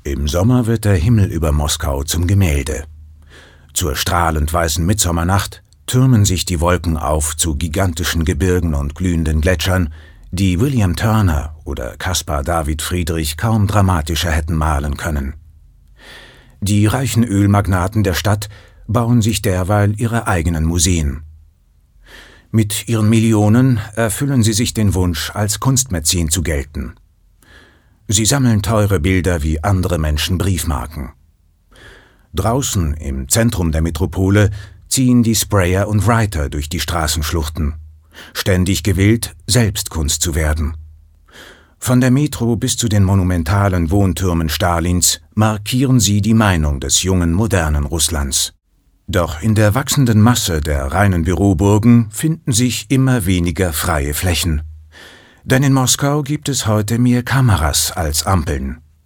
Im Sommer wird der Himmel über Moskau zum Gemälde. Zur strahlend weißen Mitsommernacht türmen sich die Wolken auf zu gigantischen Gebirgen und glühenden Gletschern, die William Turner oder Caspar David Friedrich kaum dramatischer hätten malen können. Die reichen Ölmagnaten der Stadt bauen sich derweil ihre eigenen Museen. Mit ihren Millionen erfüllen sie sich den Wunsch, als Kunstmäzen zu gelten. Sie sammeln teure Bilder wie andere Menschen Briefmarken. Draußen im Zentrum der Metropole ziehen die Sprayer und Writer durch die Straßenschluchten, ständig gewillt, selbst Kunst zu werden. Von der Metro bis zu den monumentalen Wohntürmen Stalins markieren sie die Meinung des jungen, modernen Russlands. Doch in der wachsenden Masse der reinen Büroburgen finden sich immer weniger freie Flächen. Denn in Moskau gibt es heute mehr Kameras als Ampeln.